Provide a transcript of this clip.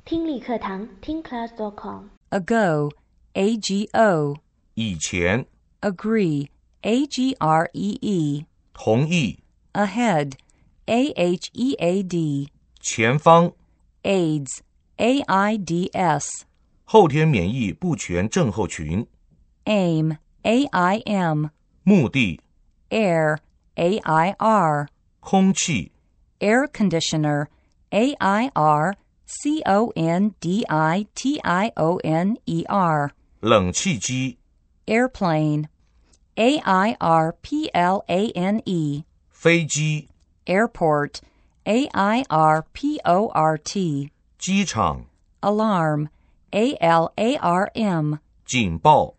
听力课堂听 class.com Ago, A-G-O. 以前 Agree, A-G-R-E-E. 同意 Ahead, A-H-E-A-D. 前方 AIDS, A-I-D-S. 后天免疫不全症候群 Aim, A-I-M. 目的 Air, A-I-R. 空气 Air conditioner, A-I-R-C-O-N-D-I-T-I-O-N-E-R. 冷气机 Airplane, A-I-R-P-L-A-N-E. 飞机 Airport, A-I-R-P-O-R-T. 机场 Alarm, A-L-A-R-M. 警报